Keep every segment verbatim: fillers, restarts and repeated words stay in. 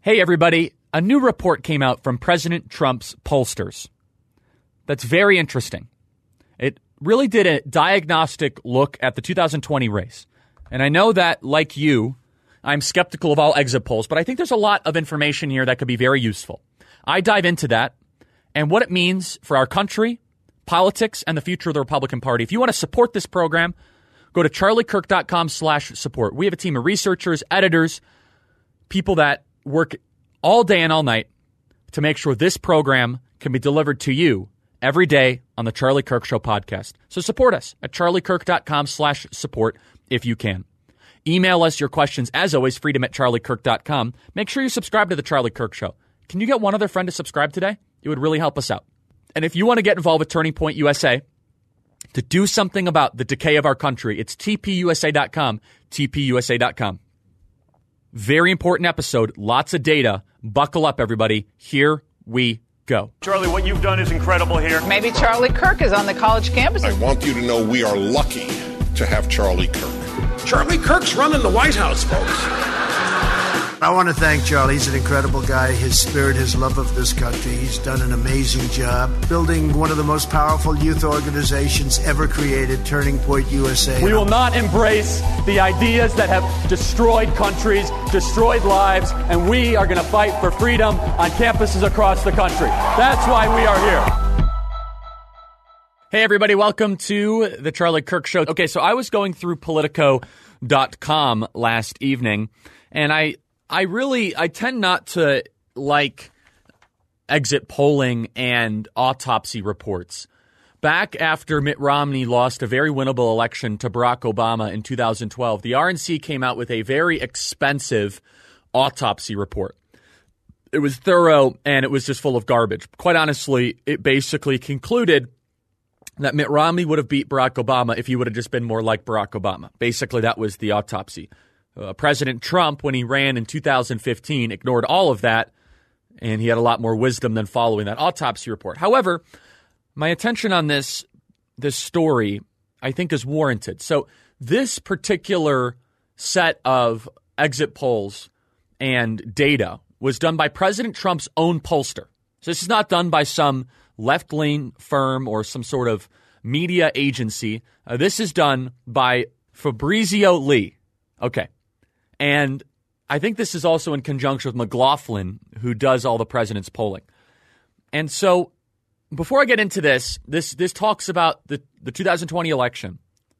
Hey, everybody. A new report came out from President Trump's pollsters. That's very interesting. It really did a diagnostic look at the two thousand twenty race. And I know that, like you, I'm skeptical of all exit polls, but I think there's a lot of information here that could be very useful. I dive into that and what it means for our country, politics, and the future of the Republican Party. If you want to support this program, go to charliekirk.com slash support. We have a team of researchers, editors, people that work all day and all night to make sure this program can be delivered to you every day on the Charlie Kirk Show podcast. So support us at charliekirk.com slash support if you can. Email us your questions, as always, freedom at charliekirk dot com. Make sure you subscribe to the Charlie Kirk Show. Can you get one other friend to subscribe today? It would really help us out. And if you want to get involved with Turning Point U S A to do something about the decay of our country, it's T P U S A dot com, T P U S A dot com. Very important episode, lots of data. Buckle up, everybody. Here we go. Charlie, what you've done is incredible here. Maybe Charlie Kirk is on the college campus. I want you to know we are lucky to have Charlie Kirk. Charlie Kirk's running the White House, folks. I want to thank Charlie. He's an incredible guy. His spirit, his love of this country. He's done an amazing job building one of the most powerful youth organizations ever created, Turning Point U S A. We will not embrace the ideas that have destroyed countries, destroyed lives, and we are going to fight for freedom on campuses across the country. That's why we are here. Hey, everybody. Welcome to the Charlie Kirk Show. Okay, so I was going through Politico dot com last evening, and I... I really, I tend not to like exit polling and autopsy reports. Back after Mitt Romney lost a very winnable election to Barack Obama in two thousand twelve, the R N C came out with a very expensive autopsy report. It was thorough and it was just full of garbage. Quite honestly, it basically concluded that Mitt Romney would have beat Barack Obama if he would have just been more like Barack Obama. Basically, that was the autopsy. Uh, President Trump, when he ran in two thousand fifteen, ignored all of that, and he had a lot more wisdom than following that autopsy report. However, my attention on this this story, I think, is warranted. So this particular set of exit polls and data was done by President Trump's own pollster. So this is not done by some left-leaning firm or some sort of media agency. Uh, this is done by Fabrizio Lee. Okay. And I think this is also in conjunction with McLaughlin, who does all the president's polling. And so before I get into this, this this talks about the, the two thousand twenty election.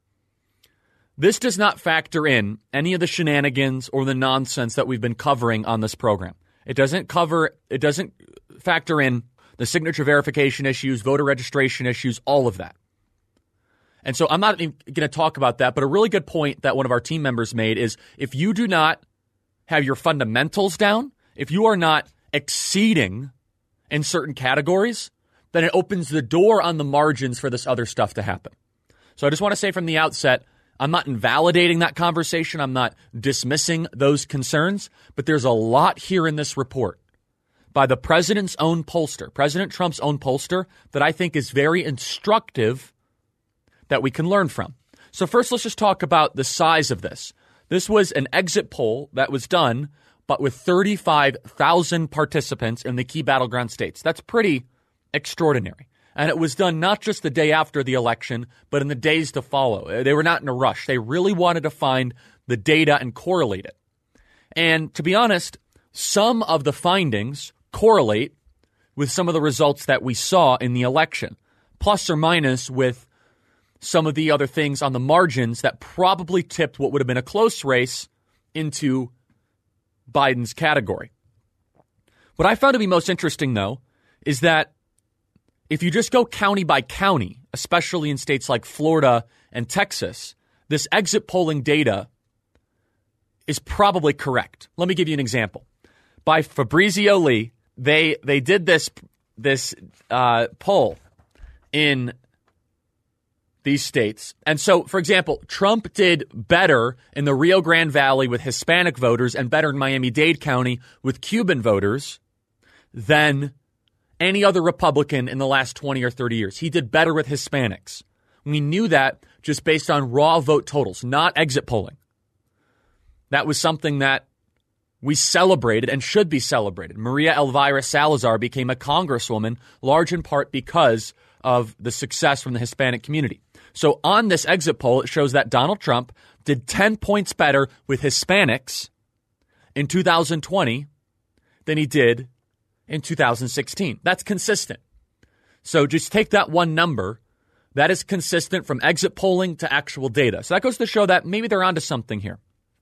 This does not factor in any of the shenanigans or the nonsense that we've been covering on this program. It doesn't cover, it doesn't factor in the signature verification issues, voter registration issues, all of that. And so I'm not even going to talk about that, but a really good point that one of our team members made is if you do not have your fundamentals down, if you are not exceeding in certain categories, then it opens the door on the margins for this other stuff to happen. So I just want to say from the outset, I'm not invalidating that conversation. I'm not dismissing those concerns, but there's a lot here in this report by the president's own pollster, President Trump's own pollster, that I think is very instructive that we can learn from. So first, let's just talk about the size of this. This was an exit poll that was done, but with thirty-five thousand participants in the key battleground states. That's pretty extraordinary. And it was done not just the day after the election, but in the days to follow. They were not in a rush. They really wanted to find the data and correlate it. And to be honest, some of the findings correlate with some of the results that we saw in the election, plus or minus with some of the other things on the margins that probably tipped what would have been a close race into Biden's category. What I found to be most interesting, though, is that if you just go county by county, especially in states like Florida and Texas, this exit polling data is probably correct. Let me give you an example. By Fabrizio Lee, they they did this this uh, poll in these states. And so, for example, Trump did better in the Rio Grande Valley with Hispanic voters and better in Miami-Dade County with Cuban voters than any other Republican in the last twenty or thirty years. He did better with Hispanics. We knew that just based on raw vote totals, not exit polling. That was something that we celebrated and should be celebrated. Maria Elvira Salazar became a congresswoman, large in part because of the success from the Hispanic community. So on this exit poll, it shows that Donald Trump did ten points better with Hispanics in two thousand twenty than he did in two thousand sixteen. That's consistent. So just take that one number. That is consistent from exit polling to actual data. So that goes to show that maybe they're onto something here.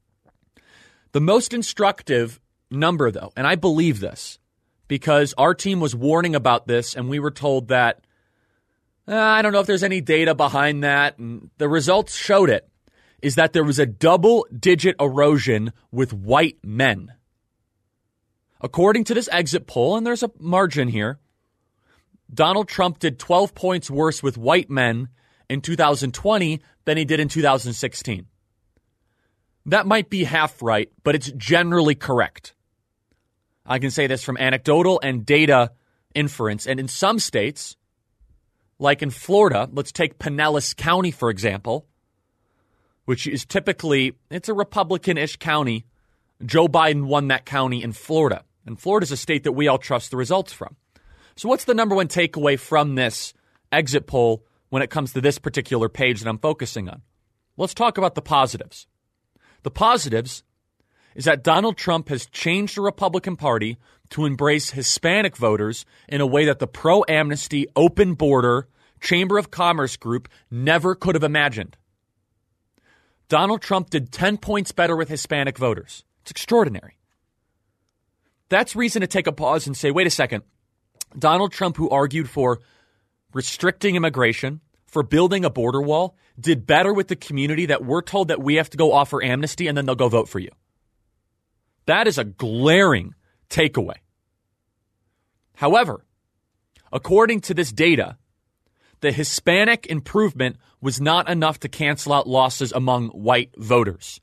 The most instructive number, though, and I believe this because our team was warning about this and we were told that, uh, I don't know if there's any data behind that, and the results showed it, is that there was a double-digit erosion with white men. According to this exit poll, and there's a margin here, Donald Trump did twelve points worse with white men in two thousand twenty than he did in two thousand sixteen. That might be half right, but it's generally correct. I can say this from anecdotal and data inference. And in some states, like in Florida, let's take Pinellas County, for example, which is typically, it's a Republican-ish county. Joe Biden won that county in Florida. And Florida is a state that we all trust the results from. So what's the number one takeaway from this exit poll when it comes to this particular page that I'm focusing on? Let's talk about the positives. The positives is that Donald Trump has changed the Republican Party to embrace Hispanic voters in a way that the pro-amnesty, open border, Chamber of Commerce group never could have imagined. Donald Trump did ten points better with Hispanic voters. It's extraordinary. That's reason to take a pause and say, wait a second. Donald Trump, who argued for restricting immigration, for building a border wall, did better with the community that we're told that we have to go offer amnesty and then they'll go vote for you. That is a glaring takeaway. However, according to this data, the Hispanic improvement was not enough to cancel out losses among white voters.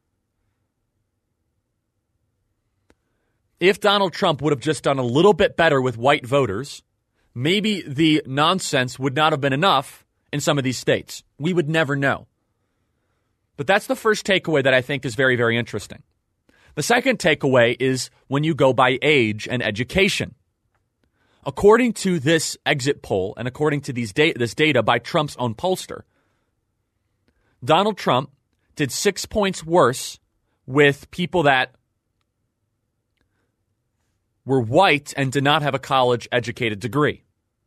If Donald Trump would have just done a little bit better with white voters, maybe the nonsense would not have been enough in some of these states. We would never know. But that's the first takeaway that I think is very, very interesting. The second takeaway is when you go by age and education. According to this exit poll and according to these da- this data by Trump's own pollster, Donald Trump did six points worse with people that were white and did not have a college-educated degree.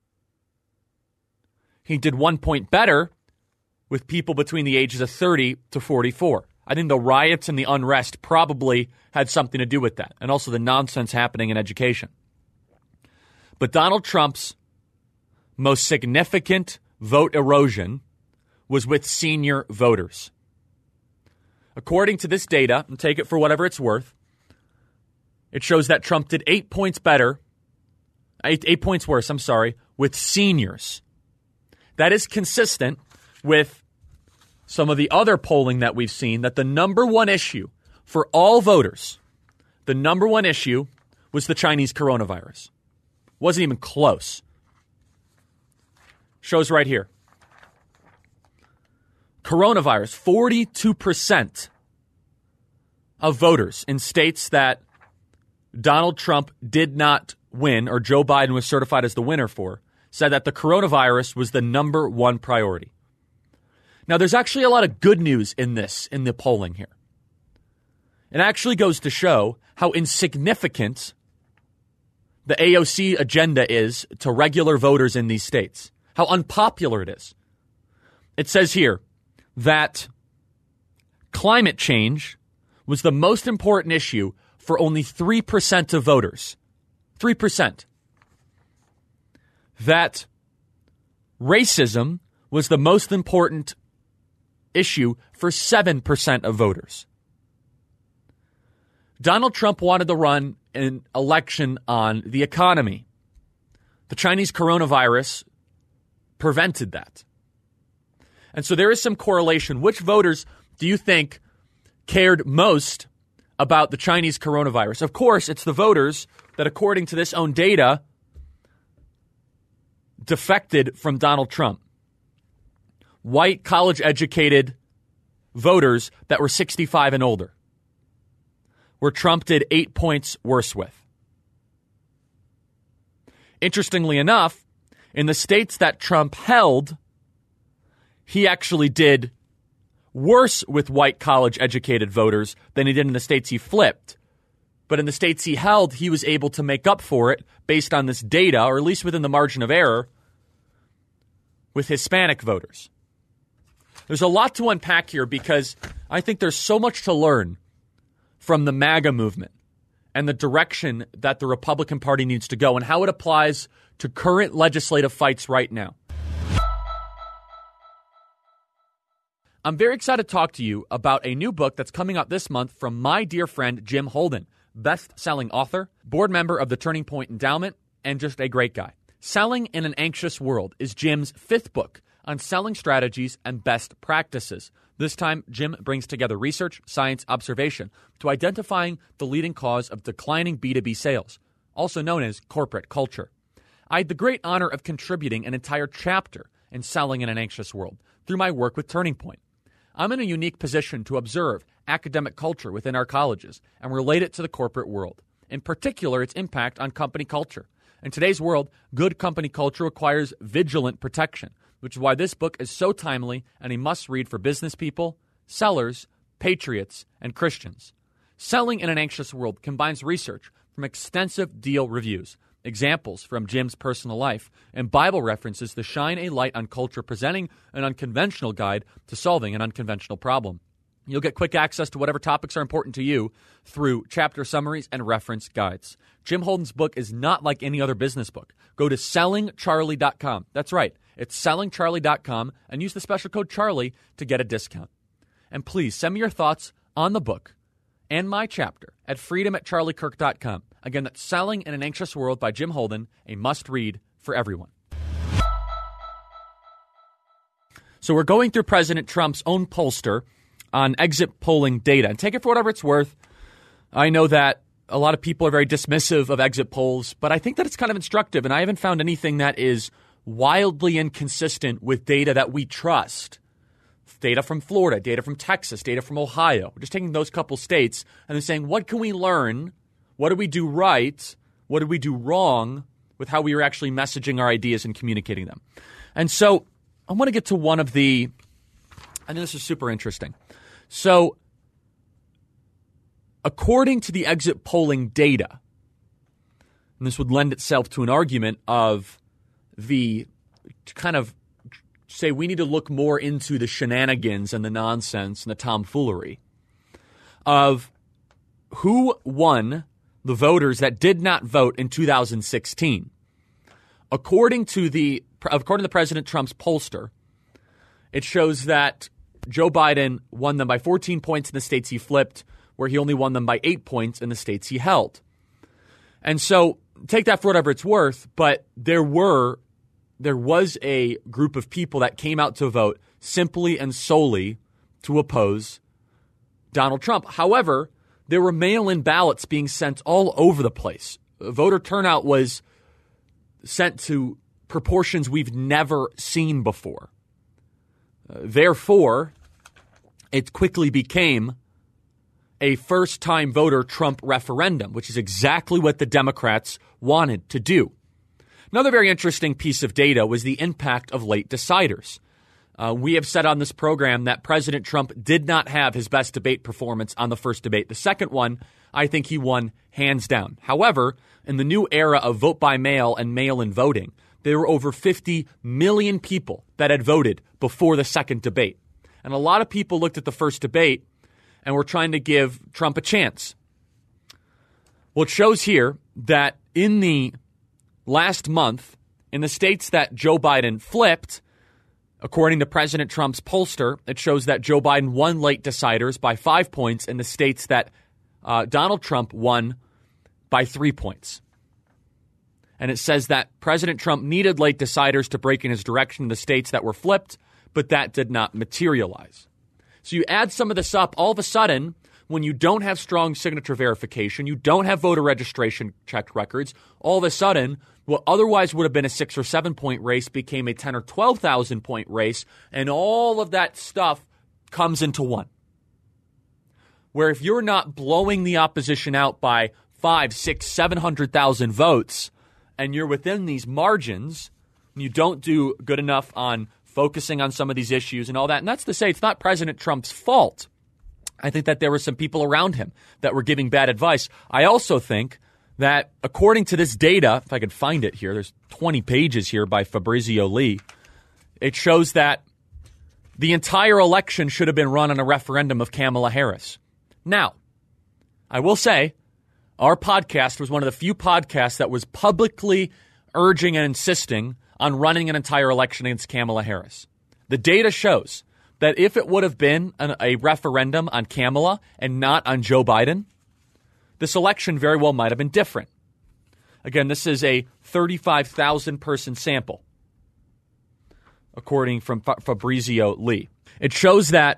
He did one point better with people between the ages of thirty to forty-four. I think the riots and the unrest probably had something to do with that, and also the nonsense happening in education. But Donald Trump's most significant vote erosion was with senior voters. According to this data, and take it for whatever it's worth, it shows that Trump did eight points better, eight, eight points worse, I'm sorry, with seniors. That is consistent with some of the other polling that we've seen, that the number one issue for all voters, the number one issue was the Chinese coronavirus. Wasn't even close. Shows right here. Coronavirus, forty-two percent of voters in states that Donald Trump did not win, or Joe Biden was certified as the winner for, said that the coronavirus was the number one priority. Now, there's actually a lot of good news in this, in the polling here. It actually goes to show how insignificant the A O C agenda is to regular voters in these states, how unpopular it is. It says here that climate change was the most important issue for only three percent of voters. three percent. That racism was the most important issue for seven percent of voters. Donald Trump wanted to run an election on the economy. The Chinese coronavirus prevented that. And so there is some correlation. Which voters do you think cared most about the Chinese coronavirus? Of course, it's the voters that, according to this own data, defected from Donald Trump. White, college-educated voters that were sixty-five and older. where Trump did eight points worse with. Interestingly enough, in the states that Trump held, he actually did worse with white college-educated voters than he did in the states he flipped. But in the states he held, he was able to make up for it based on this data, or at least within the margin of error, with Hispanic voters. There's a lot to unpack here because I think there's so much to learn from the MAGA movement and the direction that the Republican Party needs to go and how it applies to current legislative fights right now. I'm very excited to talk to you about a new book that's coming out this month from my dear friend Jim Holden, best-selling author, board member of the Turning Point Endowment, and just a great guy. Selling in an Anxious World is Jim's fifth book on selling strategies and best practices. This time, Jim brings together research, science, observation to identifying the leading cause of declining B two B sales, also known as corporate culture. I had the great honor of contributing an entire chapter in Selling in an Anxious World through my work with Turning Point. I'm in a unique position to observe academic culture within our colleges and relate it to the corporate world, in particular its impact on company culture. In today's world, good company culture requires vigilant protection, which is why this book is so timely and a must-read for business people, sellers, patriots, and Christians. Selling in an Anxious World combines research from extensive deal reviews, examples from Jim's personal life, and Bible references to shine a light on culture, presenting an unconventional guide to solving an unconventional problem. You'll get quick access to whatever topics are important to you through chapter summaries and reference guides. Jim Holden's book is not like any other business book. Go to selling charlie dot com. That's right. It's selling charlie dot com and use the special code Charlie to get a discount. And please send me your thoughts on the book and my chapter at freedom at charlie kirk dot com. Again, that's Selling in an Anxious World by Jim Holden, a must-read for everyone. So we're going through President Trump's own pollster on exit polling data. And take it for whatever it's worth. I know that a lot of people are very dismissive of exit polls, but I think that it's kind of instructive, and I haven't found anything that is wildly inconsistent with data that we trust. Data from Florida, data from Texas, data from Ohio. We're just taking those couple states and then saying, what can we learn? What do we do right? What did we do wrong with how we are actually messaging our ideas and communicating them? And so I want to get to one of the, I think this is super interesting. So according to the exit polling data, and this would lend itself to an argument of the kind of say we need to look more into the shenanigans and the nonsense and the tomfoolery of who won the voters that did not vote in two thousand sixteen. According to the according to President Trump's pollster, it shows that Joe Biden won them by fourteen points in the states he flipped, where he only won them by eight points in the states he held. And so take that for whatever it's worth, but there were there was a group of people that came out to vote simply and solely to oppose Donald Trump. However, there were mail-in ballots being sent all over the place. Voter turnout was sent to proportions we've never seen before. Uh, therefore, it quickly became a first-time voter Trump referendum, which is exactly what the Democrats wanted to do. Another very interesting piece of data was the impact of late deciders. Uh, we have said on this program that President Trump did not have his best debate performance on the first debate. The second one, I think he won hands down. However, in the new era of vote by mail and mail-in voting, there were over fifty million people that had voted before the second debate. And a lot of people looked at the first debate and were trying to give Trump a chance. Well, it shows here that in the last month, in the states that Joe Biden flipped, according to President Trump's pollster, it shows that Joe Biden won late deciders by five points in the states that uh, Donald Trump won by three points. And it says that President Trump needed late deciders to break in his direction in the states that were flipped, but that did not materialize. So you add some of this up, all of a sudden, when you don't have strong signature verification, you don't have voter registration checked records, all of a sudden, what otherwise would have been a six or seven point race became a ten or twelve thousand point race, and all of that stuff comes into one. where if you're not blowing the opposition out by five, six, seven hundred thousand votes, and you're within these margins, and you don't do good enough on focusing on some of these issues and all that. And that's to say it's not President Trump's fault. I think that there were some people around him that were giving bad advice. I also think that according to this data, if I could find it here, there's twenty pages here by Fabrizio Lee. It shows that the entire election should have been run on a referendum of Kamala Harris. Now, I will say our podcast was one of the few podcasts that was publicly urging and insisting on running an entire election against Kamala Harris. The data shows that if it would have been an, a referendum on Kamala and not on Joe Biden, this election very well might have been different. Again, this is a thirty-five thousand person sample, according from Fa- Fabrizio Lee. It shows that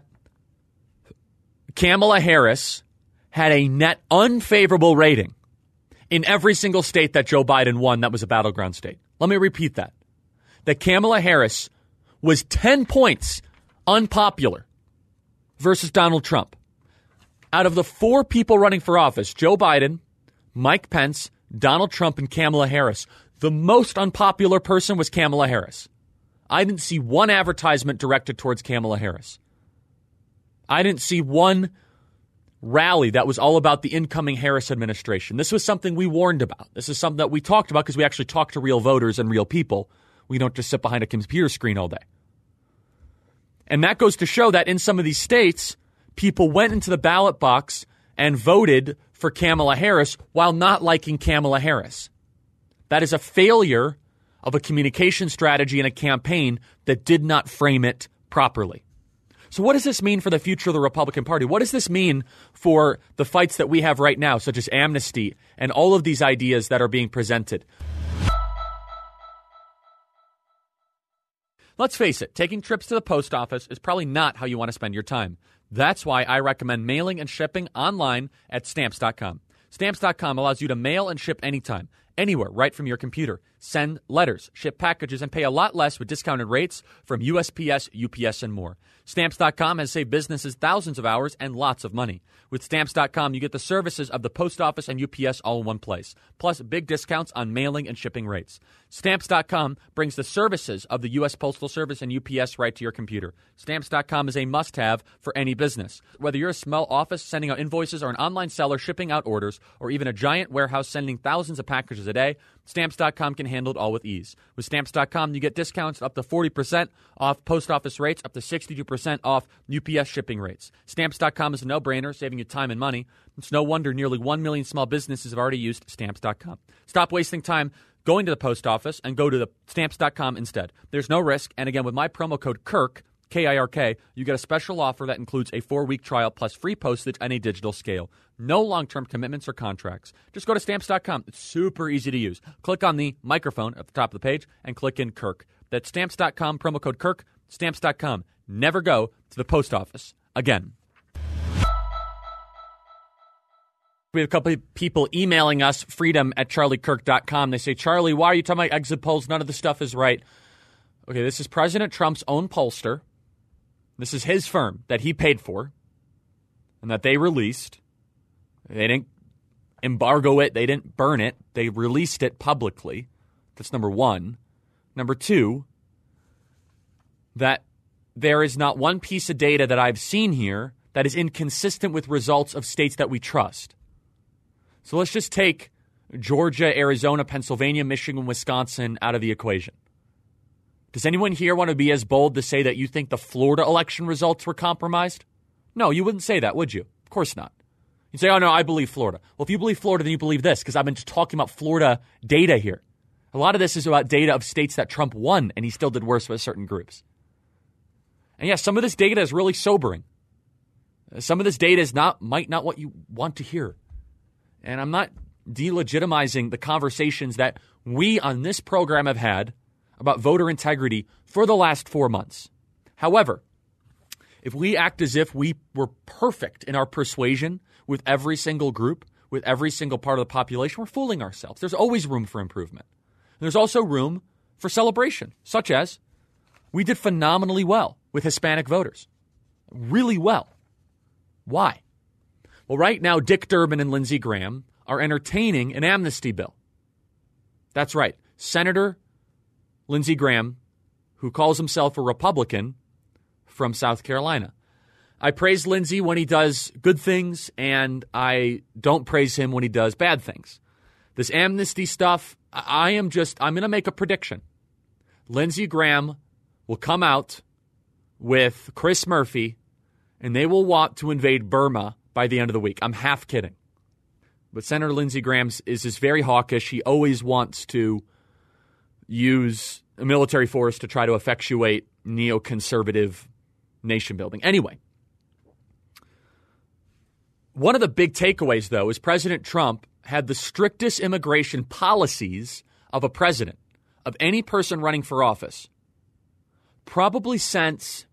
Kamala Harris had a net unfavorable rating in every single state that Joe Biden won that was a battleground state. Let me repeat that. That Kamala Harris was ten points unpopular versus Donald Trump. Out of the four people running for office, Joe Biden, Mike Pence, Donald Trump, and Kamala Harris, the most unpopular person was Kamala Harris. I didn't see one advertisement directed towards Kamala Harris. I didn't see one rally that was all about the incoming Harris administration. This was something we warned about. This is something that we talked about because we actually talk to real voters and real people. We don't just sit behind a computer screen all day. And that goes to show that in some of these states, people went into the ballot box and voted for Kamala Harris while not liking Kamala Harris. That is a failure of a communication strategy and a campaign that did not frame it properly. So what does this mean for the future of the Republican Party? What does this mean for the fights that we have right now, such as amnesty and all of these ideas that are being presented? Let's face it, taking trips to the post office is probably not how you want to spend your time. That's why I recommend mailing and shipping online at Stamps dot com. Stamps dot com allows you to mail and ship anytime, anywhere, right from your computer. Send letters, ship packages, and pay a lot less with discounted rates from U S P S, U P S, and more. Stamps dot com has saved businesses thousands of hours and lots of money. With Stamps dot com, you get the services of the post office and U P S all in one place, plus big discounts on mailing and shipping rates. Stamps dot com brings the services of the U S Postal Service and U P S right to your computer. Stamps dot com is a must-have for any business. Whether you're a small office sending out invoices or an online seller shipping out orders, or even a giant warehouse sending thousands of packages a day, Stamps dot com can handle it all with ease. With Stamps dot com, you get discounts up to forty percent off post office rates, up to sixty-two percent off U P S shipping rates. Stamps dot com is a no-brainer, saving you time and money. It's no wonder nearly one million small businesses have already used Stamps dot com. Stop wasting time going to the post office and go to the Stamps dot com instead. There's no risk, and again, with my promo code KIRK, K I R K, you get a special offer that includes a four-week trial plus free postage and a digital scale. No long-term commitments or contracts. Just go to Stamps dot com. It's super easy to use. Click on the microphone at the top of the page and click in KIRK. That's Stamps dot com, promo code KIRK, Stamps dot com. Never go to the post office again. We have a couple of people emailing us, freedom at charlie kirk dot com. They say, Charlie, why are you talking about exit polls? None of the stuff is right. Okay, this is President Trump's own pollster. This is his firm that he paid for and that they released. They didn't embargo it. They didn't burn it. They released it publicly. That's number one. Number two, that there is not one piece of data that I've seen here that is inconsistent with results of states that we trust. So let's just take Georgia, Arizona, Pennsylvania, Michigan, Wisconsin out of the equation. Does anyone here want to be as bold to say that you think the Florida election results were compromised? No, you wouldn't say that, would you? Of course not. You'd say, oh, no, I believe Florida. Well, if you believe Florida, then you believe this, because I've been just talking about Florida data here. A lot of this is about data of states that Trump won, and he still did worse with certain groups. And yes, some of this data is really sobering. Some of this data is not might not what you want to hear. And I'm not delegitimizing the conversations that we on this program have had about voter integrity for the last four months. However, if we act as if we were perfect in our persuasion with every single group, with every single part of the population, we're fooling ourselves. There's always room for improvement. And there's also room for celebration, such as we did phenomenally well with Hispanic voters. Really well. Why? Well, right now, Dick Durbin and Lindsey Graham are entertaining an amnesty bill. That's right. Senator Lindsey Graham, who calls himself a Republican from South Carolina. I praise Lindsey when he does good things, and I don't praise him when he does bad things. This amnesty stuff, I am just, I'm going to make a prediction. Lindsey Graham will come out with Chris Murphy, and they will want to invade Burma by the end of the week. I'm half kidding. But Senator Lindsey Graham is just very hawkish. He always wants to use a military force to try to effectuate neoconservative nation building. Anyway, one of the big takeaways, though, is President Trump had the strictest immigration policies of a president, of any person running for office, probably since,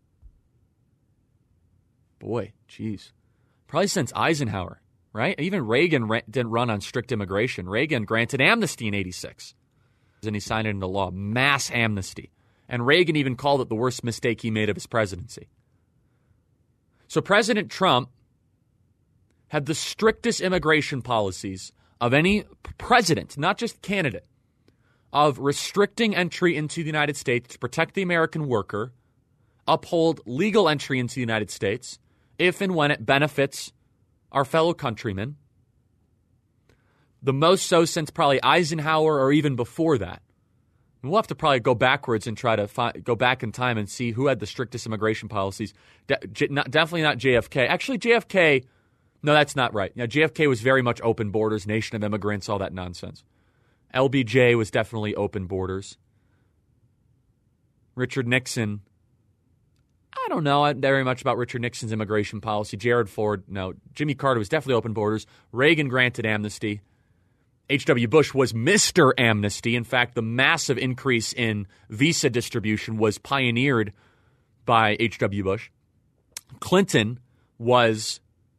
boy, geez, probably since Eisenhower, right? Even Reagan ra- didn't run on strict immigration. Reagan granted amnesty in eighty-six, and he signed it into law, mass amnesty. And Reagan even called it the worst mistake he made of his presidency. So President Trump had the strictest immigration policies of any president, not just candidate, of restricting entry into the United States to protect the American worker, uphold legal entry into the United States if and when it benefits our fellow countrymen. The most so since probably Eisenhower or even before that. And we'll have to probably go backwards and try to fi- go back in time and see who had the strictest immigration policies. De- J- not, definitely not J F K. Actually, J F K, no, that's not right. Now, J F K was very much open borders, nation of immigrants, all that nonsense. L B J was definitely open borders. Richard Nixon, I don't know very much about Richard Nixon's immigration policy. Gerald Ford, no. Jimmy Carter was definitely open borders. Reagan granted amnesty. H W Bush was Mister Amnesty. In fact, the massive increase in visa distribution was pioneered by H W Bush. Clinton was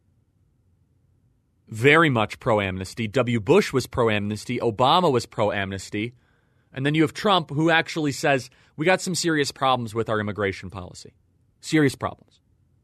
very much pro-amnesty. W. Bush was pro-amnesty. Obama was pro-amnesty. And then you have Trump, who actually says, we got some serious problems with our immigration policy. Serious problems.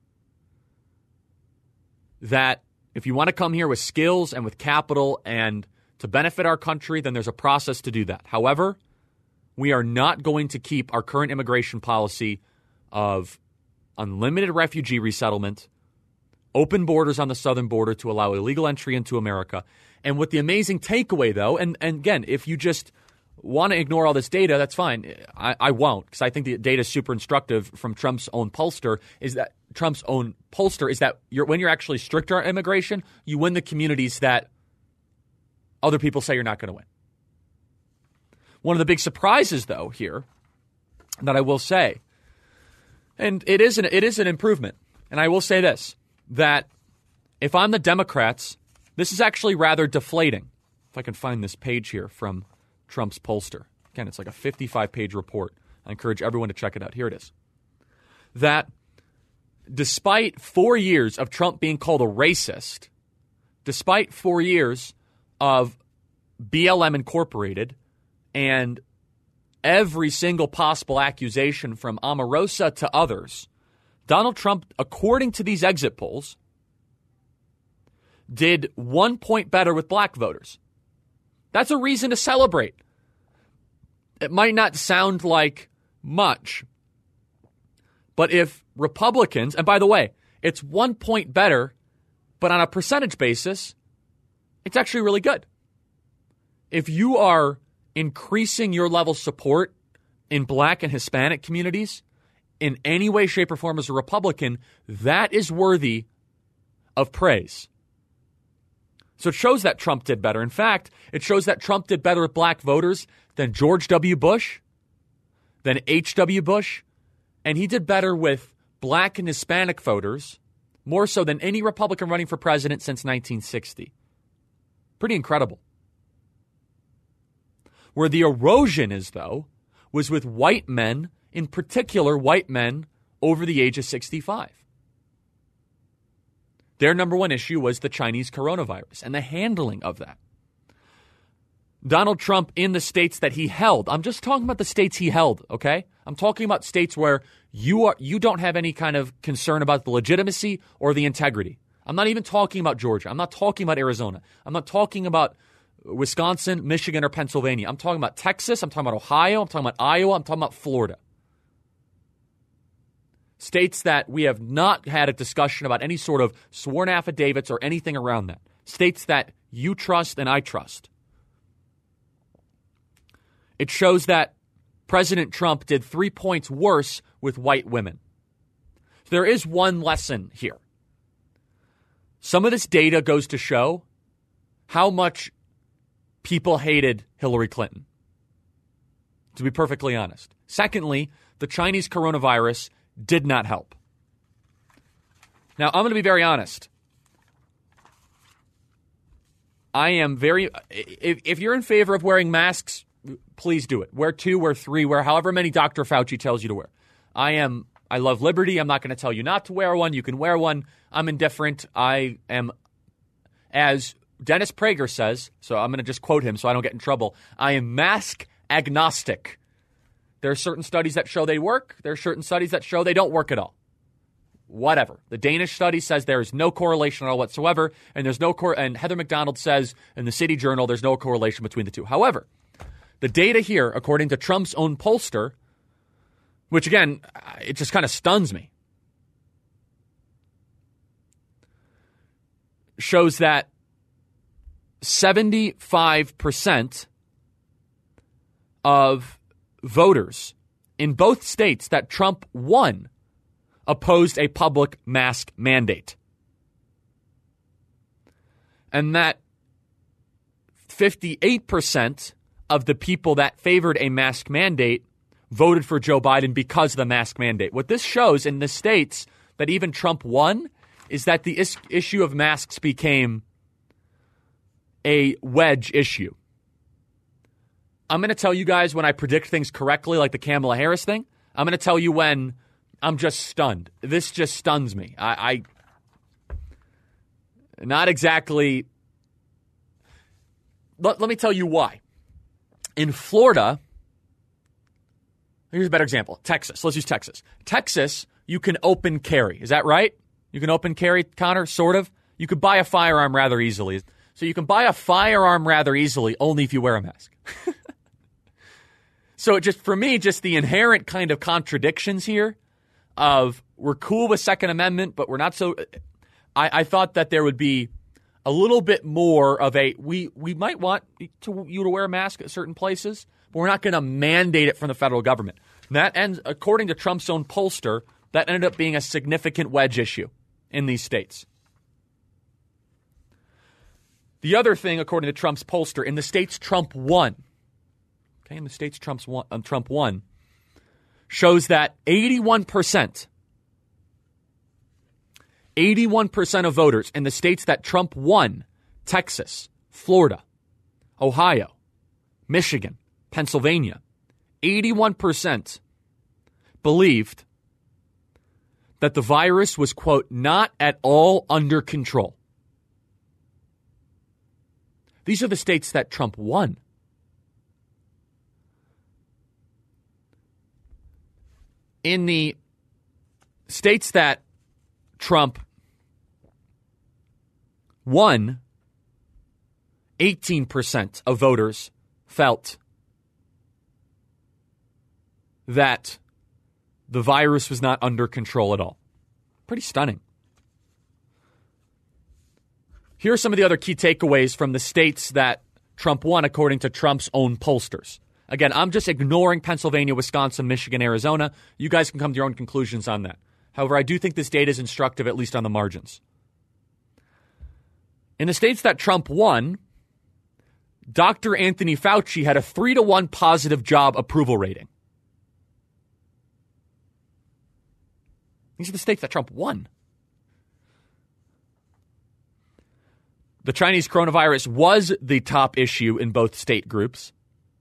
That if you want to come here with skills and with capital and to benefit our country, then there's a process to do that. However, we are not going to keep our current immigration policy of unlimited refugee resettlement, open borders on the southern border to allow illegal entry into America. And with the amazing takeaway, though, and, and again, if you just want to ignore all this data, that's fine. I, I won't, because I think the data is super instructive from Trump's own pollster, is that Trump's own pollster is that you're, when you're actually stricter on immigration, you win the communities that other people say you're not going to win. One of the big surprises, though, here that I will say, and it is an, it is an improvement, and I will say this, that if I'm the Democrats, this is actually rather deflating. If I can find this page here from Trump's pollster. Again, it's like a fifty-five page report. I encourage everyone to check it out. Here it is. That despite four years of Trump being called a racist, despite four years of B L M Incorporated and every single possible accusation from Omarosa to others, Donald Trump, according to these exit polls, did one point better with black voters. That's a reason to celebrate. It might not sound like much, but if Republicans, and by the way, it's one point better, but on a percentage basis, it's actually really good. If you are increasing your level of support in black and Hispanic communities in any way, shape, or form as a Republican, that is worthy of praise. So it shows that Trump did better. In fact, it shows that Trump did better with black voters than George W. Bush, than H W. Bush, and he did better with black and Hispanic voters, more so than any Republican running for president since nineteen sixty. Pretty incredible. Where the erosion is, though, was with white men, in particular white men over the age of sixty-five. Their number one issue was the Chinese coronavirus and the handling of that. Donald Trump in the states that he held, I'm just talking about the states he held, okay? I'm talking about states where you are you don't have any kind of concern about the legitimacy or the integrity. I'm not even talking about Georgia. I'm not talking about Arizona. I'm not talking about Wisconsin, Michigan, or Pennsylvania. I'm talking about Texas. I'm talking about Ohio. I'm talking about Iowa. I'm talking about Florida. States that we have not had a discussion about any sort of sworn affidavits or anything around that. States that you trust and I trust. It shows that President Trump did three points worse with white women. There is one lesson here. Some of this data goes to show how much people hated Hillary Clinton, to be perfectly honest. Secondly, the Chinese coronavirus did not help. Now, I'm going to be very honest. I am very, if, if you're in favor of wearing masks, please do it. Wear two, wear three, wear however many Doctor Fauci tells you to wear. I am, I love liberty. I'm not going to tell you not to wear one. You can wear one. I'm indifferent. I am, as Dennis Prager says, so I'm going to just quote him so I don't get in trouble. I am mask agnostic. There are certain studies that show they work. There are certain studies that show they don't work at all. Whatever. The Danish study says there is no correlation at all whatsoever, and there's no cor- and Heather McDonald says in the City Journal there's no correlation between the two. However, the data here, according to Trump's own pollster, which again, it just kind of stuns me, shows that seventy-five percent of voters in both states that Trump won opposed a public mask mandate. And that fifty-eight percent of the people that favored a mask mandate voted for Joe Biden because of the mask mandate. What this shows in the states that even Trump won is that the is- issue of masks became a wedge issue. I'm going to tell you guys when I predict things correctly, like the Kamala Harris thing. I'm going to tell you when I'm just stunned. This just stuns me. I, I not exactly. Let, let me tell you why. In Florida, here's a better example. Texas. Let's use Texas. Texas, you can open carry. Is that right? You can open carry, Connor, sort of. You could buy a firearm rather easily. So you can buy a firearm rather easily only if you wear a mask. So it just, for me, just the inherent kind of contradictions here of we're cool with Second Amendment, but we're not so. I, I thought that there would be a little bit more of a, we, we might want to, you to wear a mask at certain places, but we're not going to mandate it from the federal government. And that ends, according to Trump's own pollster, that ended up being a significant wedge issue in these states. The other thing, according to Trump's pollster, in the states Trump won, okay, in the states Trump's won, um, Trump won, shows that eighty-one percent, eighty-one percent of voters in the states that Trump won, Texas, Florida, Ohio, Michigan, Pennsylvania, eighty-one percent believed that the virus was, quote, not at all under control. These are the states that Trump won. In the states that Trump won, eighteen percent of voters felt that the virus was not under control at all. Pretty stunning. Here are some of the other key takeaways from the states that Trump won, according to Trump's own pollsters. Again, I'm just ignoring Pennsylvania, Wisconsin, Michigan, Arizona. You guys can come to your own conclusions on that. However, I do think this data is instructive, at least on the margins. In the states that Trump won, Doctor Anthony Fauci had a three to one positive job approval rating. These are the states that Trump won. The Chinese coronavirus was the top issue in both state groups.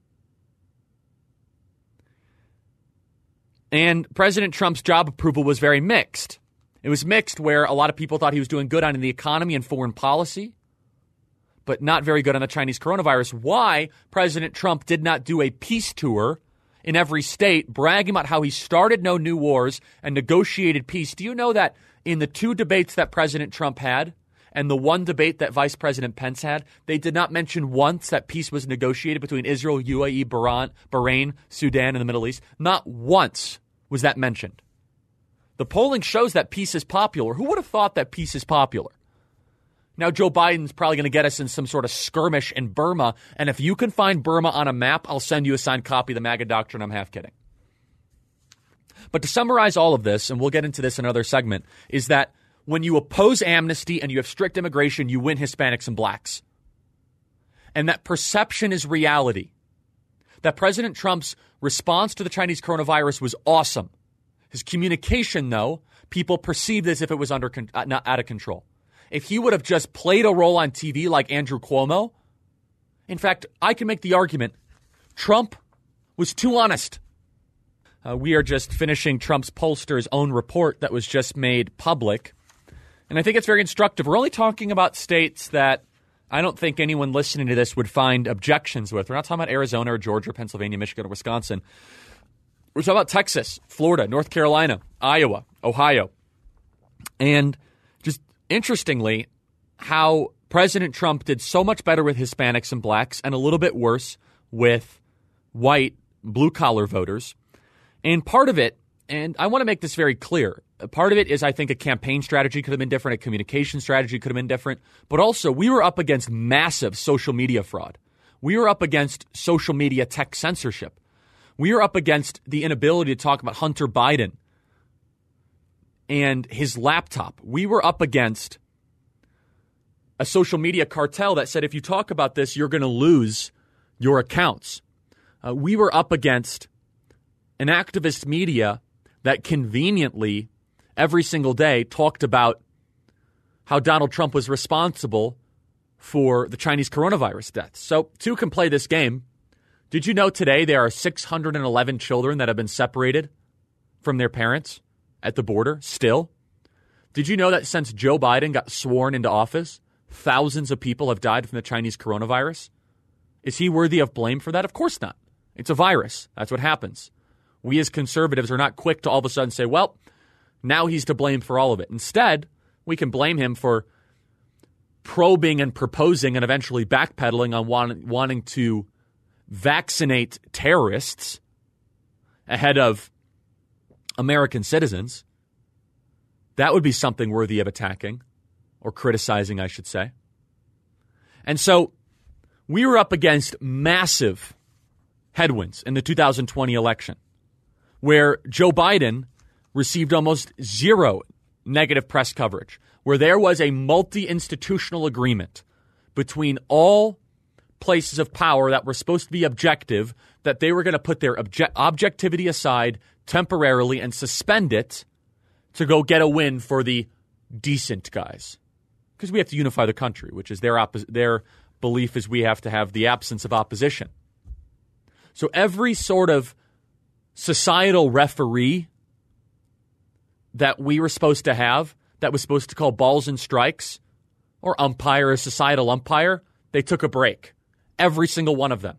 And President Trump's job approval was very mixed. It was mixed where a lot of people thought he was doing good on the economy and foreign policy, but not very good on the Chinese coronavirus. Why President Trump did not do a peace tour in every state bragging about how he started no new wars and negotiated peace. Do you know that in the two debates that President Trump had and the one debate that Vice President Pence had, they did not mention once that peace was negotiated between Israel, U A E, Bahrain, Bahrain, Sudan, and the Middle East. Not once was that mentioned. The polling shows that peace is popular. Who would have thought that peace is popular? Now, Joe Biden's probably going to get us in some sort of skirmish in Burma, and if you can find Burma on a map, I'll send you a signed copy of the MAGA Doctrine. I'm half kidding. But to summarize all of this, and we'll get into this in another segment, is that when you oppose amnesty and you have strict immigration, you win Hispanics and blacks. And that perception is reality. That President Trump's response to the Chinese coronavirus was awesome. His communication, though, people perceived as if it was under uh, not out of control. If he would have just played a role on T V like Andrew Cuomo, in fact, I can make the argument Trump was too honest. Uh, we are just finishing Trump's pollster's own report that was just made public. And I think it's very instructive. We're only talking about states that I don't think anyone listening to this would find objections with. We're not talking about Arizona or Georgia, or Pennsylvania, Michigan, or Wisconsin. We're talking about Texas, Florida, North Carolina, Iowa, Ohio. And just interestingly, how President Trump did so much better with Hispanics and blacks and a little bit worse with white, blue-collar voters. And part of it, and I want to make this very clear, part of it is I think a campaign strategy could have been different, a communication strategy could have been different, but also we were up against massive social media fraud. We were up against social media tech censorship. We were up against the inability to talk about Hunter Biden and his laptop. We were up against a social media cartel that said if you talk about this, you're going to lose your accounts. Uh, we were up against an activist media that conveniently every single day talked about how Donald Trump was responsible for the Chinese coronavirus deaths. So two can play this game. Did you know today there are six hundred eleven children that have been separated from their parents at the border still? Did you know that since Joe Biden got sworn into office, thousands of people have died from the Chinese coronavirus? Is he worthy of blame for that? Of course not. It's a virus. That's what happens. We as conservatives are not quick to all of a sudden say, well, now he's to blame for all of it. Instead, we can blame him for probing and proposing and eventually backpedaling on want- wanting to vaccinate terrorists ahead of American citizens. That would be something worthy of attacking or criticizing, I should say. And so we were up against massive headwinds in the two thousand twenty election, where Joe Biden received almost zero negative press coverage, where there was a multi-institutional agreement between all places of power that were supposed to be objective, that they were going to put their obje- objectivity aside temporarily and suspend it to go get a win for the decent guys. Because we have to unify the country, which is their oppo- their belief is we have to have the absence of opposition. So every sort of societal referee that we were supposed to have, that was supposed to call balls and strikes, or umpire, a societal umpire, they took a break. Every single one of them.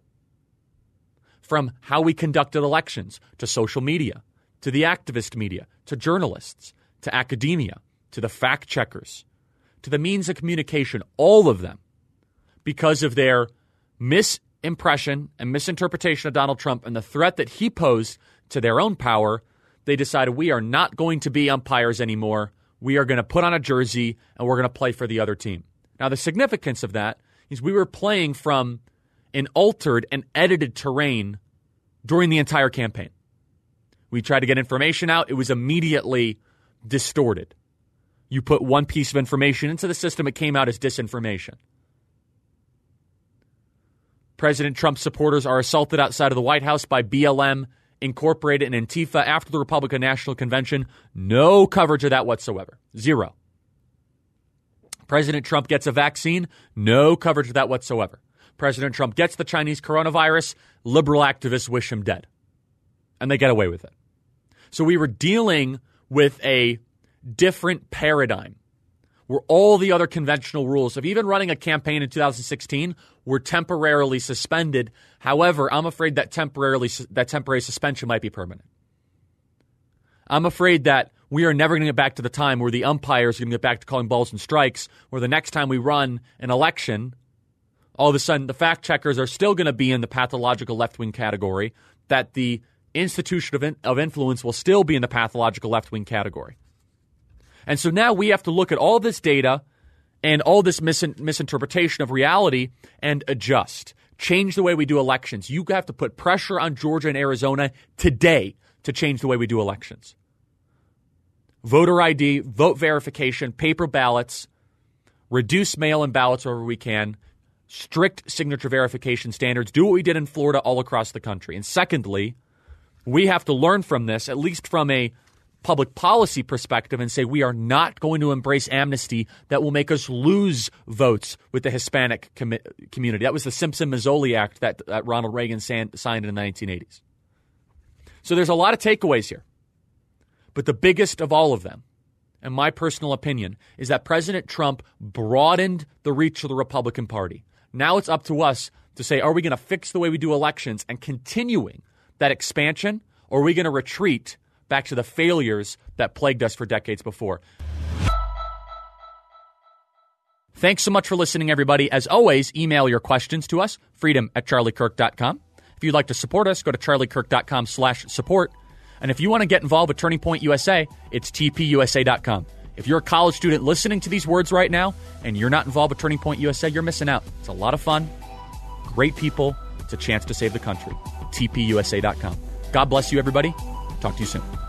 From how we conducted elections, to social media, to the activist media, to journalists, to academia, to the fact checkers, to the means of communication, all of them, because of their misimpression and misinterpretation of Donald Trump and the threat that he posed to their own power, they decided we are not going to be umpires anymore. We are going to put on a jersey and we're going to play for the other team. Now, the significance of that is we were playing from an altered and edited terrain during the entire campaign. We tried to get information out. It was immediately distorted. You put one piece of information into the system, it came out as disinformation. President Trump's supporters are assaulted outside of the White House by B L M Incorporated and Antifa after the Republican National Convention. No coverage of that whatsoever. Zero. President Trump gets a vaccine. No coverage of that whatsoever. President Trump gets the Chinese coronavirus. Liberal activists wish him dead. And they get away with it. So we were dealing with a different paradigm where all the other conventional rules of even running a campaign in two thousand sixteen were temporarily suspended. However, I'm afraid that temporarily that temporary suspension might be permanent. I'm afraid that we are never going to get back to the time where the umpires are going to get back to calling balls and strikes, where the next time we run an election, all of a sudden the fact checkers are still going to be in the pathological left-wing category, that the institution of, in, of influence will still be in the pathological left-wing category. And so now we have to look at all this data and all this mis- misinterpretation of reality and adjust. Change the way we do elections. You have to put pressure on Georgia and Arizona today to change the way we do elections. Voter I D, vote verification, paper ballots, reduce mail-in ballots wherever we can, strict signature verification standards, do what we did in Florida all across the country. And secondly, we have to learn from this, at least from a public policy perspective, and say we are not going to embrace amnesty that will make us lose votes with the Hispanic com- community. That was the Simpson-Mazzoli Act that, that Ronald Reagan san- signed in the nineteen eighties. So there's a lot of takeaways here. But the biggest of all of them, in my personal opinion, is that President Trump broadened the reach of the Republican Party. Now it's up to us to say, are we going to fix the way we do elections and continuing that expansion, or are we going to retreat back to the failures that plagued us for decades before? Thanks so much for listening, everybody. As always, email your questions to us, freedom at charlie kirk dot com. If you'd like to support us, go to charlie kirk dot com slash support. And if you want to get involved with Turning Point U S A, it's t p u s a dot com. If you're a college student listening to these words right now and you're not involved with Turning Point U S A, you're missing out. It's a lot of fun, great people. It's a chance to save the country. t p u s a dot com. God bless you, everybody. Talk to you soon.